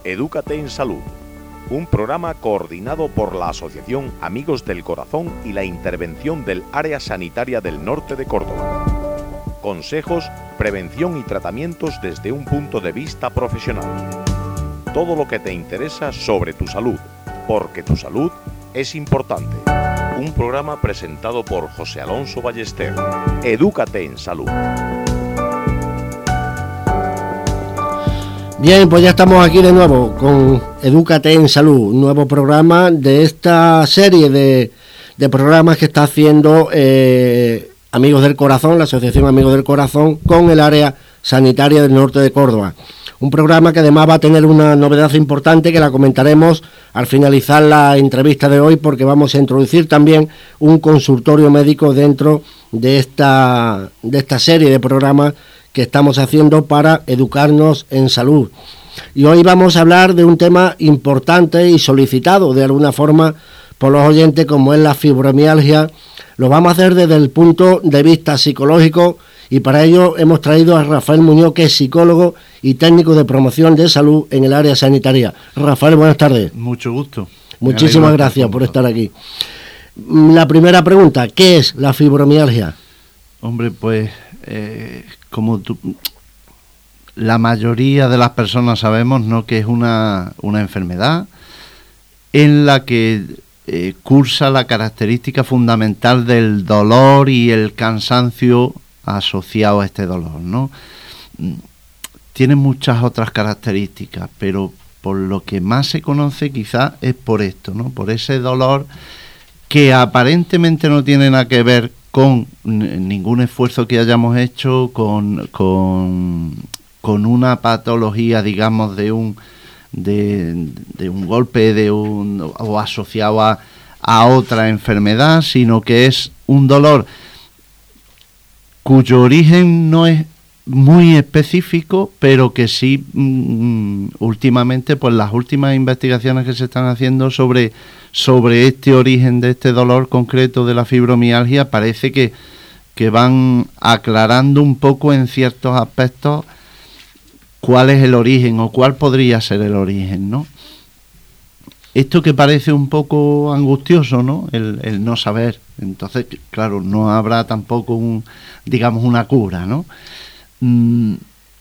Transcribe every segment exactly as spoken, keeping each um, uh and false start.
Edúcate en Salud, un programa coordinado por la Asociación Amigos del Corazón y la intervención del Área Sanitaria del Norte de Córdoba. Consejos, prevención y tratamientos desde un punto de vista profesional. Todo lo que te interesa sobre tu salud, porque tu salud es importante. Un programa presentado por José Alonso Ballester. Edúcate en Salud. Bien, pues ya estamos aquí de nuevo con Edúcate en Salud, un nuevo programa de esta serie de, de programas que está haciendo eh, Amigos del Corazón, la Asociación Amigos del Corazón, con el Área Sanitaria del Norte de Córdoba. Un programa que además va a tener una novedad importante que la comentaremos al finalizar la entrevista de hoy, porque vamos a introducir también un consultorio médico dentro de esta, de esta serie de programas que estamos haciendo para educarnos en salud. Y hoy vamos a hablar de un tema importante y solicitado de alguna forma por los oyentes, como es la fibromialgia. Lo vamos a hacer desde el punto de vista psicológico, y para ello hemos traído a Rafael Muñoz, que es psicólogo y técnico de promoción de salud en el área sanitaria. Rafael, buenas tardes. Mucho gusto. Muchísimas gracias por estar aquí. La primera pregunta, ¿qué es la fibromialgia? Hombre, pues eh, como tú, la mayoría de las personas sabemos, ¿no?, que es una, una enfermedad en la que eh, cursa la característica fundamental del dolor y el cansancio asociado a este dolor, ¿no? Tiene muchas otras características, pero por lo que más se conoce quizás es por esto, ¿no? Por ese dolor que aparentemente no tiene nada que ver con ningún esfuerzo que hayamos hecho, con, con, con una patología, digamos, de un de, de un golpe de un o asociado a, a otra enfermedad, sino que es un dolor cuyo origen no es muy específico, pero que sí mmm, últimamente, pues las últimas investigaciones que se están haciendo sobre, sobre este origen de este dolor concreto de la fibromialgia, parece que, que van aclarando un poco en ciertos aspectos cuál es el origen o cuál podría ser el origen, ¿no? Esto que parece un poco angustioso, ¿no?, el, el no saber. Entonces, claro, no habrá tampoco un, digamos, una cura, ¿no? Mm,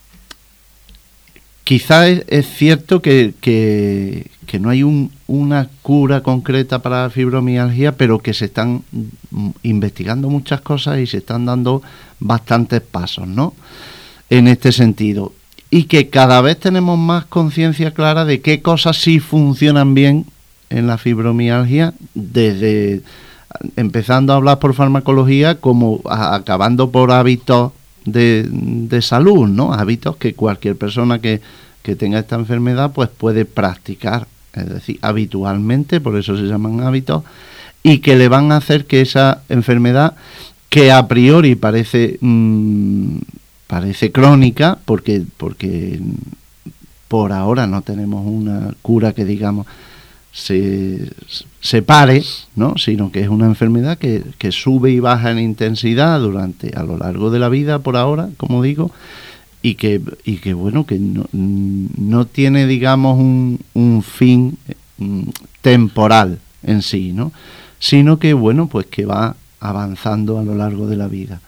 quizá es, es cierto que, que, que no hay un, una cura concreta para la fibromialgia, pero que se están investigando muchas cosas y se están dando bastantes pasos, ¿no?, en este sentido. Y que cada vez tenemos más conciencia clara de qué cosas sí funcionan bien en la fibromialgia, desde empezando a hablar por farmacología como a, acabando por hábitos de, de salud, ¿no? Hábitos que cualquier persona que, que tenga esta enfermedad pues puede practicar, es decir, habitualmente, por eso se llaman hábitos, y que le van a hacer que esa enfermedad, que a priori parece mmm, parece crónica, porque porque por ahora no tenemos una cura que, digamos, se, se pare, ¿no?, sino que es una enfermedad que, que sube y baja en intensidad durante a lo largo de la vida, por ahora, como digo, y que y que bueno, que no, no tiene, digamos, un, un fin temporal en sí, ¿no?, sino que, bueno, pues que va avanzando a lo largo de la vida.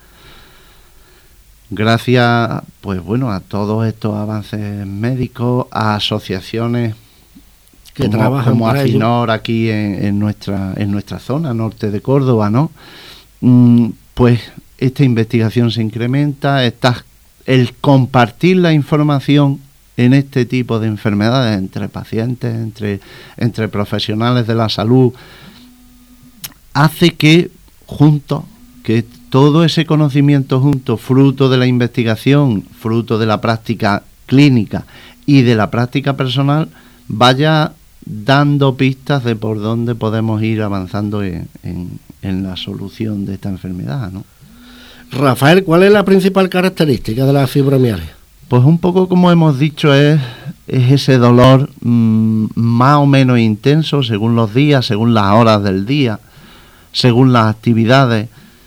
Gracias, pues bueno, a todos estos avances médicos, a asociaciones que como, trabajan como Afinor aquí en, en nuestra en nuestra zona norte de Córdoba, ¿no? Mm, pues esta investigación se incrementa, está el compartir la información en este tipo de enfermedades entre pacientes, entre entre profesionales de la salud, hace que juntos, que todo ese conocimiento junto, fruto de la investigación, fruto de la práctica clínica y de la práctica personal, vaya dando pistas de por dónde podemos ir avanzando en, en, en la solución de esta enfermedad, ¿no? Rafael, ¿cuál es la principal característica de la fibromialgia? Pues un poco como hemos dicho, es, es ese dolor mmm, más o menos intenso según los días, según las horas del día, según las actividades,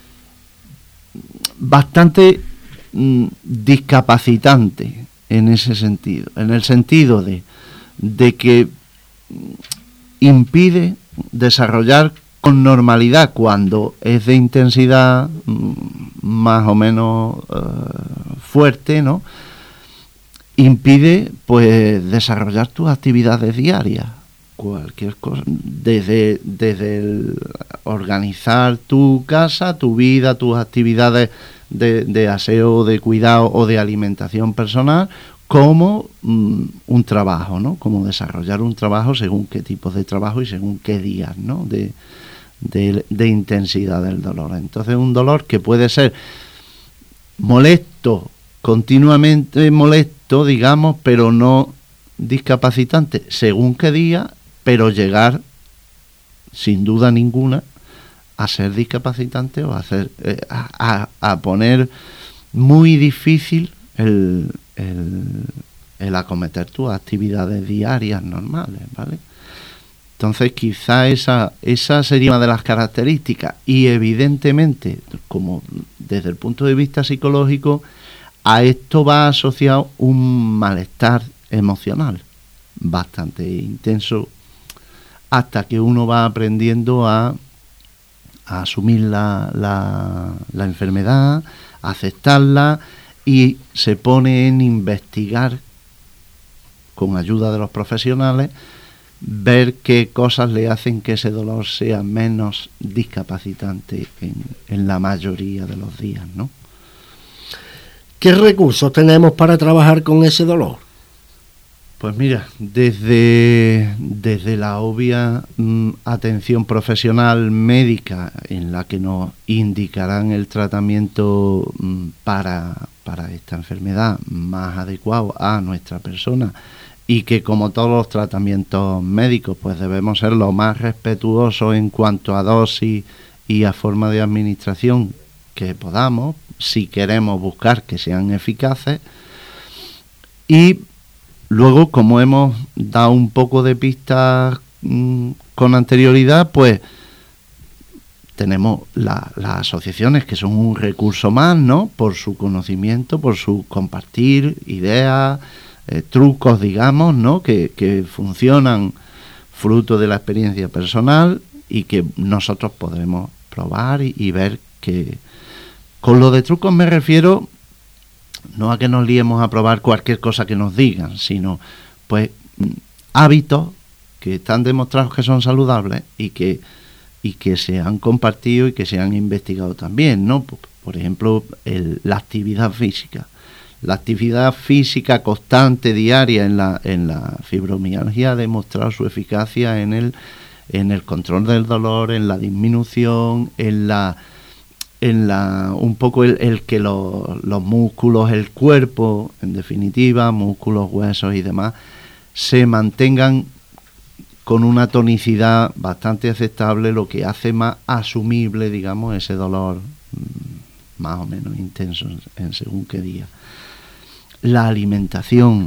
bastante mmm, discapacitante en ese sentido, en el sentido de, de que impide desarrollar con normalidad cuando es de intensidad más o menos uh, fuerte, ¿no? Impide pues desarrollar tus actividades diarias, cualquier cosa, desde, desde el organizar tu casa, tu vida, tus actividades de, de aseo, de cuidado o de alimentación personal, como mm, un trabajo, ¿no? Como desarrollar un trabajo según qué tipos de trabajo y según qué días, ¿no? De, de, de intensidad del dolor. Entonces, un dolor que puede ser molesto, continuamente molesto, digamos, pero no discapacitante, según qué día, pero llegar, sin duda ninguna, a ser discapacitante o a, hacer, eh, a, a poner muy difícil el, el, el acometer tus actividades diarias normales, ¿vale? Entonces quizá esa, esa sería una de las características, y evidentemente, como desde el punto de vista psicológico, a esto va asociado un malestar emocional bastante intenso, hasta que uno va aprendiendo a, a asumir la, la, la enfermedad, a aceptarla, y se pone en investigar, con ayuda de los profesionales, ver qué cosas le hacen que ese dolor sea menos discapacitante en, en la mayoría de los días, ¿no? ¿Qué recursos tenemos para trabajar con ese dolor? Pues mira, desde, desde la obvia mm, atención profesional médica, en la que nos indicarán el tratamiento mm, para, para esta enfermedad más adecuado a nuestra persona, y que, como todos los tratamientos médicos, pues debemos ser lo más respetuosos en cuanto a dosis y a forma de administración que podamos, si queremos buscar que sean eficaces. Y luego, como hemos dado un poco de pistas mmm, con anterioridad, pues tenemos la, las asociaciones, que son un recurso más, ¿no? Por su conocimiento, por su compartir ideas, eh, trucos, digamos, ¿no? Que, que funcionan fruto de la experiencia personal y que nosotros podremos probar y, y ver que... Con lo de trucos me refiero no a que nos liemos a probar cualquier cosa que nos digan, sino pues hábitos que están demostrados que son saludables y que y que se han compartido y que se han investigado también, ¿no? Por ejemplo, el, la actividad física. La actividad física constante, diaria, en la en la fibromialgia ha demostrado su eficacia en el en el control del dolor, en la disminución, en la en la un poco el, el que los, los músculos, el cuerpo, en definitiva, músculos, huesos y demás, se mantengan con una tonicidad bastante aceptable, lo que hace más asumible, digamos, ese dolor mmm, más o menos intenso en, en según qué día. La alimentación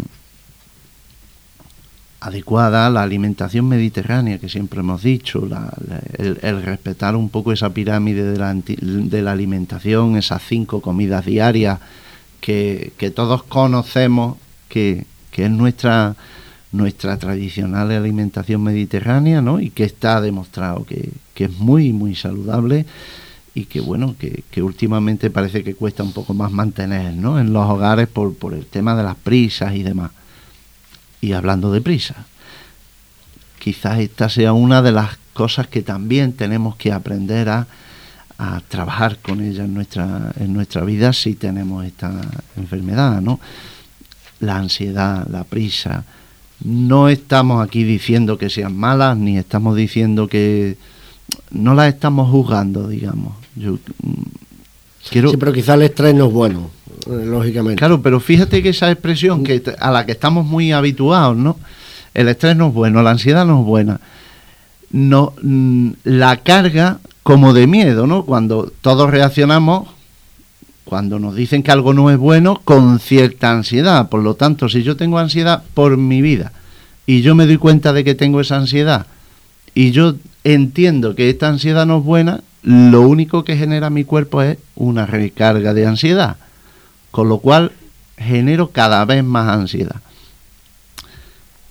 adecuada, la alimentación mediterránea, que siempre hemos dicho, la, la, el, el respetar un poco esa pirámide de la, de la alimentación, esas cinco comidas diarias que, que todos conocemos, que, que es nuestra, nuestra tradicional alimentación mediterránea, ¿no? Y que está demostrado que, que es muy, muy saludable, y que, bueno, que, que últimamente parece que cuesta un poco más mantener, ¿no? En los hogares por, por el tema de las prisas y demás. Y hablando de prisa, quizás esta sea una de las cosas que también tenemos que aprender a, a trabajar con ella en nuestra, en nuestra vida si tenemos esta enfermedad, ¿no? La ansiedad, la prisa. No estamos aquí diciendo que sean malas, ni estamos diciendo que... No las estamos juzgando, digamos. Yo quiero... Sí, pero quizás el estrés no es bueno, lógicamente. Claro, pero fíjate que esa expresión que a la que estamos muy habituados, ¿no? El estrés no es bueno, la ansiedad no es buena. No, la carga como de miedo, ¿no? Cuando todos reaccionamos, cuando nos dicen que algo no es bueno, con cierta ansiedad. Por lo tanto, si yo tengo ansiedad por mi vida y yo me doy cuenta de que tengo esa ansiedad y yo entiendo que esta ansiedad no es buena, lo único que genera mi cuerpo es una recarga de ansiedad, con lo cual genero cada vez más ansiedad.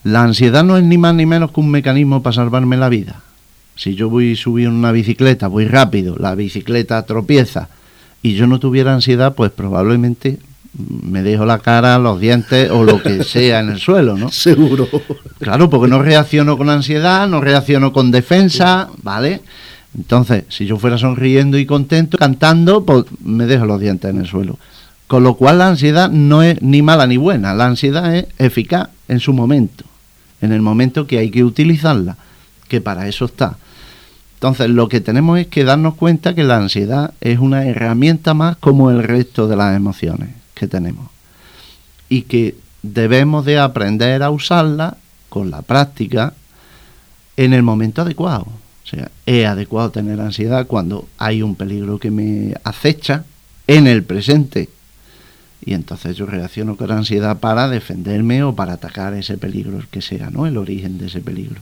La ansiedad no es ni más ni menos que un mecanismo para salvarme la vida. Si yo voy subiendo una bicicleta, voy rápido, la bicicleta tropieza y yo no tuviera ansiedad, pues probablemente me dejo la cara, los dientes o lo que sea en el suelo, ¿no? Seguro. Claro, porque no reacciono con ansiedad, no reacciono con defensa, ¿vale? Entonces, si yo fuera sonriendo y contento, cantando, pues me dejo los dientes en el suelo. Con lo cual la ansiedad no es ni mala ni buena, la ansiedad es eficaz en su momento, en el momento que hay que utilizarla, que para eso está. Entonces, lo que tenemos es que darnos cuenta que la ansiedad es una herramienta más como el resto de las emociones que tenemos y que debemos de aprender a usarla con la práctica en el momento adecuado. O sea, es adecuado tener ansiedad cuando hay un peligro que me acecha en el presente y entonces yo reacciono con ansiedad para defenderme o para atacar ese peligro, el que sea, ¿no? El origen de ese peligro.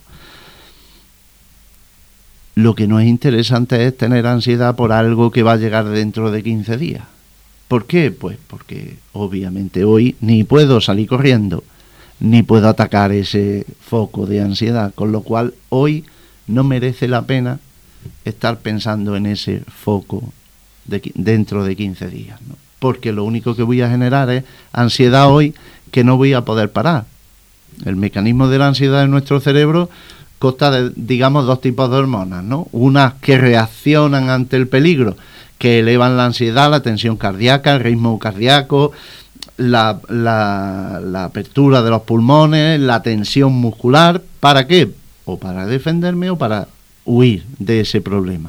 Lo que no es interesante es tener ansiedad por algo que va a llegar dentro de quince días. ¿Por qué? Pues porque obviamente hoy ni puedo salir corriendo, ni puedo atacar ese foco de ansiedad, con lo cual hoy no merece la pena estar pensando en ese foco de, dentro de quince días, ¿no? Porque lo único que voy a generar es ansiedad hoy que no voy a poder parar. El mecanismo de la ansiedad en nuestro cerebro consta de, digamos, dos tipos de hormonas, ¿no? Unas que reaccionan ante el peligro, que elevan la ansiedad, la tensión cardíaca, el ritmo cardíaco, la, la, la apertura de los pulmones, la tensión muscular. ¿Para qué? O para defenderme o para huir de ese problema.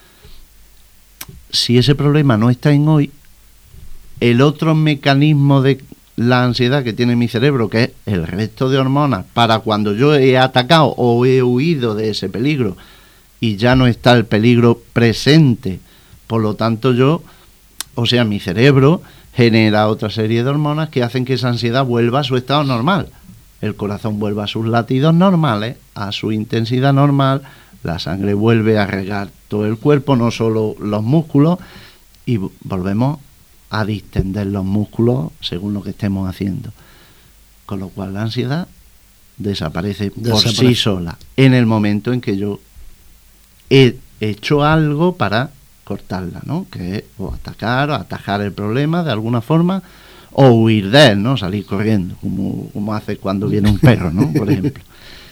Si ese problema no está en hoy, el otro mecanismo de la ansiedad que tiene mi cerebro, que es el resto de hormonas, para cuando yo he atacado o he huido de ese peligro y ya no está el peligro presente, por lo tanto yo, o sea, mi cerebro genera otra serie de hormonas que hacen que esa ansiedad vuelva a su estado normal. El corazón vuelve a sus latidos normales, a su intensidad normal, la sangre vuelve a regar todo el cuerpo, no solo los músculos, y volvemos a distender los músculos según lo que estemos haciendo. Con lo cual la ansiedad desaparece, desaparece por sí sola en el momento en que yo he hecho algo para cortarla, ¿no? Que es o atacar o atajar el problema de alguna forma o huir de él, ¿no? Salir corriendo, como, como hace cuando viene un perro, ¿no? Por ejemplo.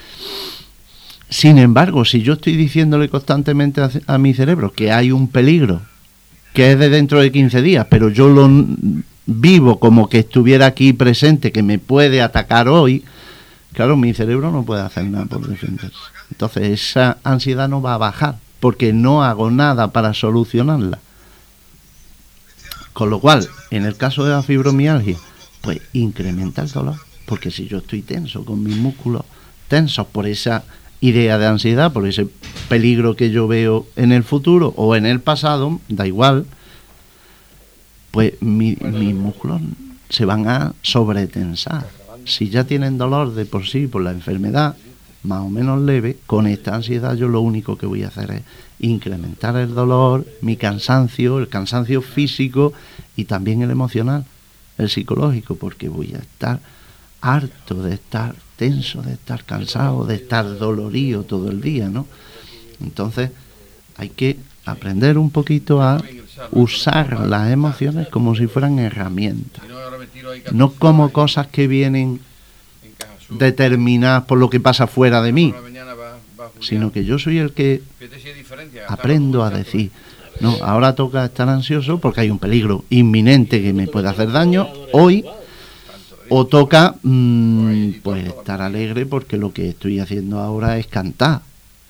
Sin embargo, si yo estoy diciéndole constantemente a, a mi cerebro que hay un peligro que es de dentro de quince días, pero yo lo vivo como que estuviera aquí presente, que me puede atacar hoy, claro, mi cerebro no puede hacer nada por defenderse. Entonces esa ansiedad no va a bajar, porque no hago nada para solucionarla. Con lo cual, en el caso de la fibromialgia, pues incrementa el dolor, porque si yo estoy tenso con mis músculos tensos por esa idea de ansiedad, por ese peligro que yo veo en el futuro o en el pasado, da igual, pues mi, mis músculos se van a sobretensar. Si ya tienen dolor de por sí por la enfermedad, más o menos leve, con esta ansiedad yo lo único que voy a hacer es incrementar el dolor, mi cansancio, el cansancio físico y también el emocional, el psicológico, porque voy a estar harto de estar tenso, de estar cansado, de estar dolorido todo el día, ¿no? Entonces hay que aprender un poquito a usar las emociones como si fueran herramientas, no como cosas que vienen determinadas por lo que pasa fuera de mí, sino que yo soy el que aprendo a decir, no, ahora toca estar ansioso porque hay un peligro inminente que me puede hacer daño hoy, o toca mmm, pues estar alegre porque lo que estoy haciendo ahora es cantar.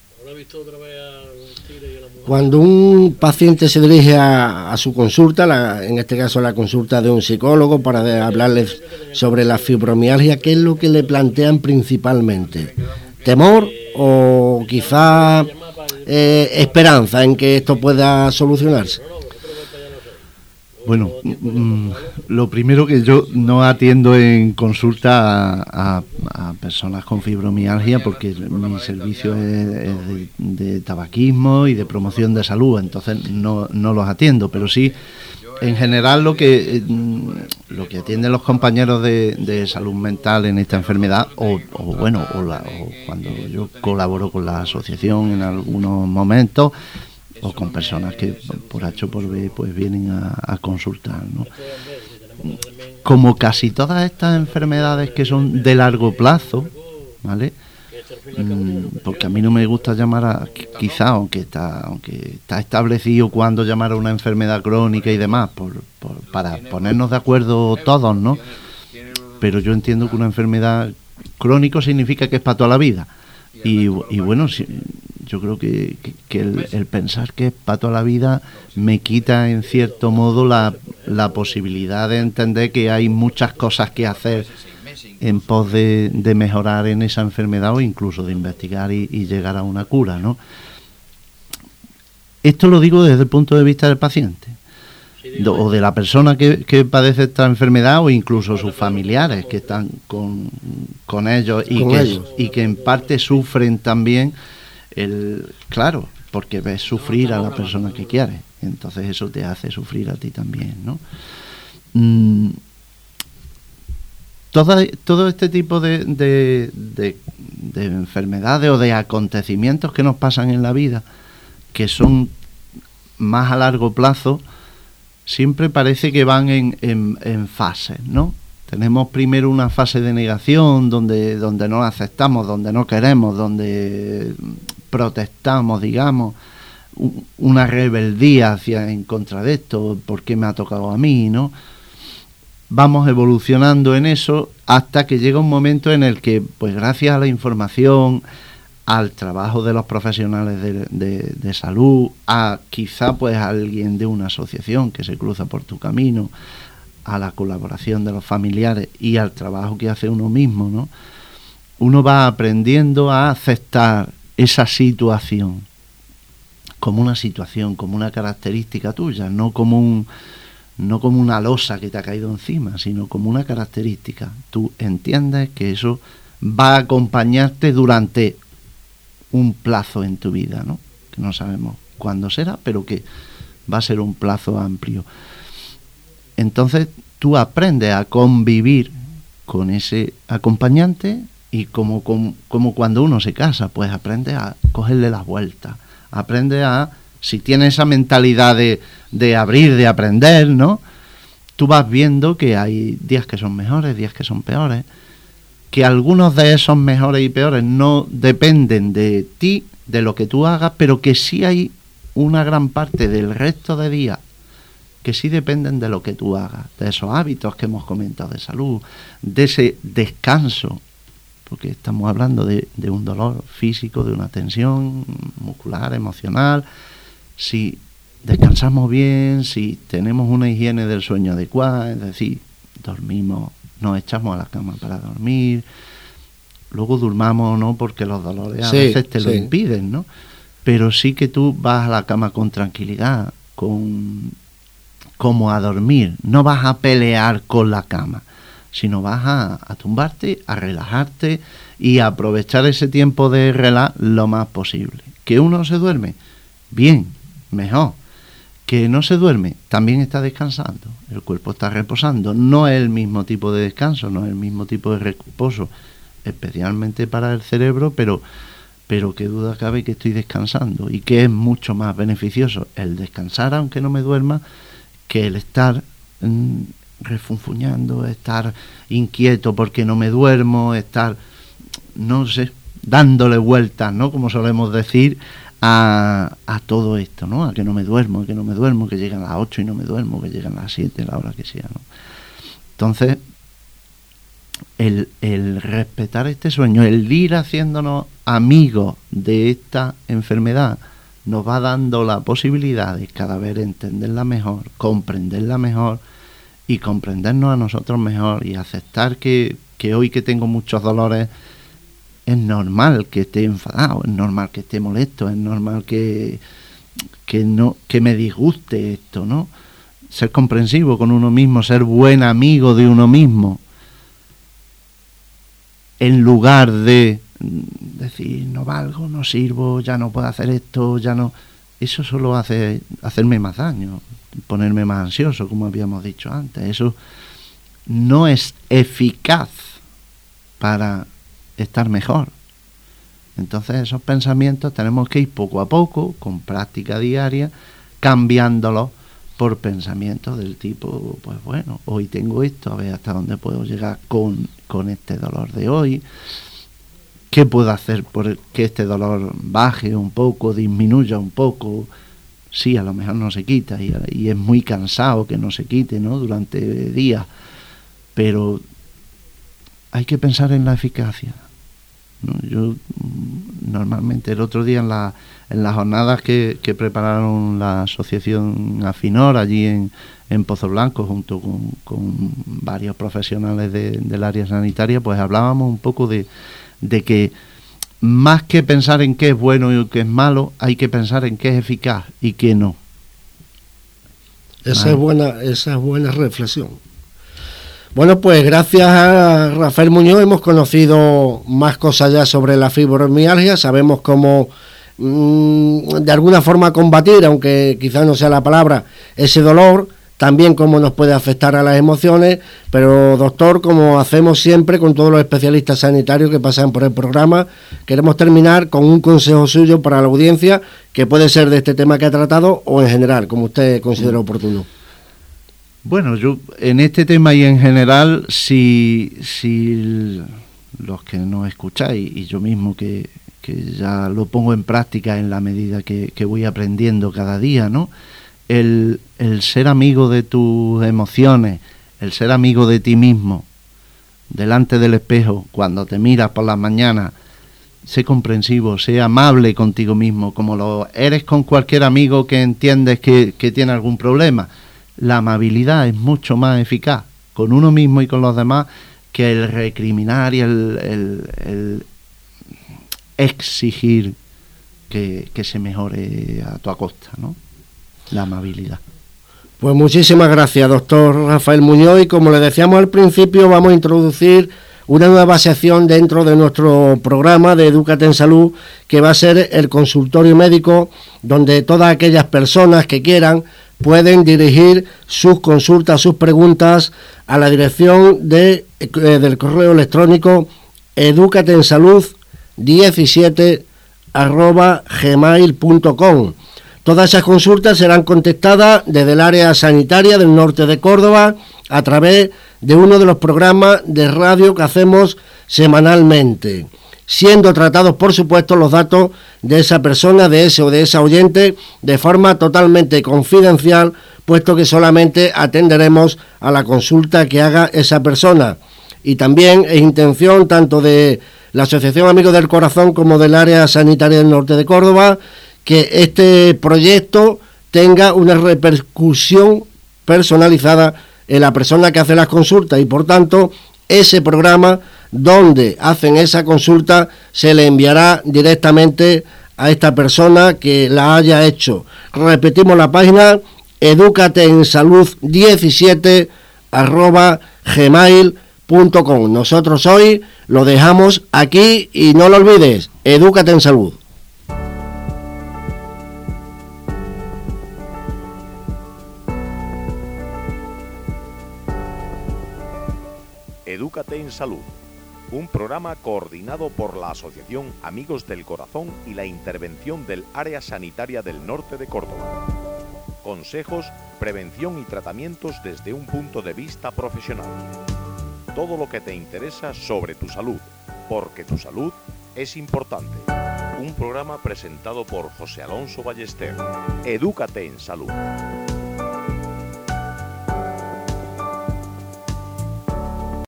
Cuando un paciente se dirige a, a su consulta, la, en este caso la consulta de un psicólogo, para de, hablarles sobre la fibromialgia, ¿qué es lo que le plantean principalmente? ¿Temor o quizá eh, esperanza en que esto pueda solucionarse? Bueno, mmm, lo primero que yo no atiendo en consulta a, a, a personas con fibromialgia porque mi servicio es, es de, de tabaquismo y de promoción de salud, entonces no, no los atiendo, pero sí en general lo que lo que atienden los compañeros de, de salud mental en esta enfermedad, o, o bueno, o, la, o cuando yo colaboro con la asociación en algunos momentos, o con personas que por H o por B pues vienen a, a consultar, ¿no? Como casi todas estas enfermedades que son de largo plazo, ¿vale? Porque a mí no me gusta llamar a, quizá, aunque está aunque está establecido cuándo llamar a una enfermedad crónica y demás, por, por, para ponernos de acuerdo todos, ¿no? Pero yo entiendo que una enfermedad crónica significa que es para toda la vida. Y, y bueno, si, yo creo que, que, que el, el pensar que es para toda la vida me quita en cierto modo la, la posibilidad de entender que hay muchas cosas que hacer en pos de, de mejorar en esa enfermedad, o incluso de investigar y, y llegar a una cura, ¿no? Esto lo digo desde el punto de vista del paciente, o de la persona que, que padece esta enfermedad, o incluso sus familiares que están con, con ellos, y, con que, ellos. y que en parte sufren también, el claro, porque ves sufrir a la persona que quieres, entonces eso te hace sufrir a ti también, ¿no? Mm, Todo, todo este tipo de, de, de, de enfermedades o de acontecimientos que nos pasan en la vida, que son más a largo plazo, siempre parece que van en, en, en fases, ¿no? Tenemos primero una fase de negación, donde, donde no aceptamos, donde no queremos, donde protestamos, digamos, una rebeldía hacia en contra de esto, ¿por qué me ha tocado a mí?, ¿no? Vamos evolucionando en eso hasta que llega un momento en el que, pues gracias a la información, al trabajo de los profesionales de, de, de salud, a quizá pues a alguien de una asociación que se cruza por tu camino, a la colaboración de los familiares y al trabajo que hace uno mismo, ¿no? Uno va aprendiendo a aceptar esa situación como una situación, como una característica tuya, no como un no como una losa que te ha caído encima, sino como una característica. Tú entiendes que eso va a acompañarte durante un plazo en tu vida, ¿no? Que no sabemos cuándo será, pero que va a ser un plazo amplio. Entonces tú aprendes a convivir con ese acompañante, y como, como, como cuando uno se casa, pues aprendes a cogerle las vueltas, aprendes a, si tienes esa mentalidad de, de abrir, de aprender, ¿no? Tú vas viendo que hay días que son mejores, días que son peores, que algunos de esos mejores y peores no dependen de ti, de lo que tú hagas, pero que sí hay una gran parte del resto de días que sí dependen de lo que tú hagas, de esos hábitos que hemos comentado de salud, de ese descanso, porque estamos hablando de, de un dolor físico, de una tensión muscular, emocional. Si descansamos bien, si tenemos una higiene del sueño adecuada, es decir, dormimos, nos echamos a la cama para dormir, luego durmamos, ¿no?, porque los dolores a sí, veces te sí. lo impiden, ¿no? Pero sí que tú vas a la cama con tranquilidad, con como a dormir, no vas a pelear con la cama, sino vas a, a tumbarte, a relajarte y a aprovechar ese tiempo de relax lo más posible. ¿Que uno se duerme? Bien, mejor. Que no se duerme, también está descansando, el cuerpo está reposando. No es el mismo tipo de descanso, no es el mismo tipo de reposo, especialmente para el cerebro, pero, pero qué duda cabe que estoy descansando, y que es mucho más beneficioso el descansar aunque no me duerma que el estar mmm, refunfuñando, estar inquieto porque no me duermo, estar, no sé, dándole vueltas, ¿no?, como solemos decir, a, a todo esto, ¿no? A que no me duermo, a que no me duermo, que llegan a las ocho y no me duermo, que llegan a las siete, la hora que sea, ¿no? Entonces, el, el respetar este sueño, el ir haciéndonos amigos de esta enfermedad, nos va dando la posibilidad de cada vez entenderla mejor, comprenderla mejor y comprendernos a nosotros mejor, y aceptar que, que hoy que tengo muchos dolores es normal que esté enfadado, es normal que esté molesto, es normal que, que, no, que me disguste esto, ¿no? Ser comprensivo con uno mismo, ser buen amigo de uno mismo, en lugar de decir no valgo, no sirvo, ya no puedo hacer esto, ya no. Eso solo hace hacerme más daño. ponerme más ansioso, como habíamos dicho antes. Eso no es eficaz para estar mejor. Entonces esos pensamientos tenemos que ir poco a poco, con práctica diaria, cambiándolos por pensamientos del tipo, pues bueno, hoy tengo esto, a ver hasta dónde puedo llegar con, con este dolor de hoy, qué puedo hacer por que este dolor baje un poco, disminuya un poco. Sí, a lo mejor no se quita y, y es muy cansado que no se quite, ¿no?, durante días, pero hay que pensar en la eficacia, ¿no? Yo normalmente el otro día en, la, en las jornadas que, que prepararon la asociación Afinor allí en, en Pozo Blanco junto con, con varios profesionales de, del área sanitaria, pues hablábamos un poco de, de que más que pensar en qué es bueno y qué es malo, hay que pensar en qué es eficaz y qué no. Esa, ah. es buena, esa es buena reflexión. Bueno, pues gracias a Rafael Muñoz hemos conocido más cosas ya sobre la fibromialgia, sabemos cómo mmm, de alguna forma combatir, aunque quizás no sea la palabra, ese dolor, también cómo nos puede afectar a las emociones, pero doctor, como hacemos siempre con todos los especialistas sanitarios que pasan por el programa, queremos terminar con un consejo suyo para la audiencia, que puede ser de este tema que ha tratado o en general, como usted considera oportuno. Bueno, yo en este tema y en general, si, si los que nos escucháis y yo mismo que, que ya lo pongo en práctica en la medida que, que voy aprendiendo cada día, ¿no? El, el ser amigo de tus emociones, el ser amigo de ti mismo, delante del espejo, cuando te miras por las mañanas, sé comprensivo, sé amable contigo mismo, como lo eres con cualquier amigo que entiendes que, que tiene algún problema. La amabilidad es mucho más eficaz con uno mismo y con los demás que el recriminar y el, el, el exigir que, que se mejore a tu costa, ¿no? La amabilidad. Pues muchísimas gracias, doctor Rafael Muñoz, y como le decíamos al principio, vamos a introducir una nueva sección dentro de nuestro programa de Edúcate en Salud, que va a ser el consultorio médico, donde todas aquellas personas que quieran pueden dirigir sus consultas, sus preguntas a la dirección de, eh, del correo electrónico educatensalud diecisiete arroba gmail punto com. Todas esas consultas serán contestadas desde el área sanitaria del norte de Córdoba a través de uno de los programas de radio que hacemos semanalmente, siendo tratados, por supuesto, los datos de esa persona, de ese o de esa oyente, de forma totalmente confidencial, puesto que solamente atenderemos a la consulta que haga esa persona. Y también es intención tanto de la Asociación Amigos del Corazón como del área sanitaria del norte de Córdoba que este proyecto tenga una repercusión personalizada en la persona que hace las consultas y, por tanto, ese programa donde hacen esa consulta se le enviará directamente a esta persona que la haya hecho. Repetimos la página, educatensalud diecisiete arroba gmail punto com. Nosotros hoy lo dejamos aquí y no lo olvides, Edúcate en Salud. Edúcate en Salud, un programa coordinado por la Asociación Amigos del Corazón y la intervención del Área Sanitaria del Norte de Córdoba. Consejos, prevención y tratamientos desde un punto de vista profesional. Todo lo que te interesa sobre tu salud, porque tu salud es importante. Un programa presentado por José Alonso Ballester. Edúcate en Salud.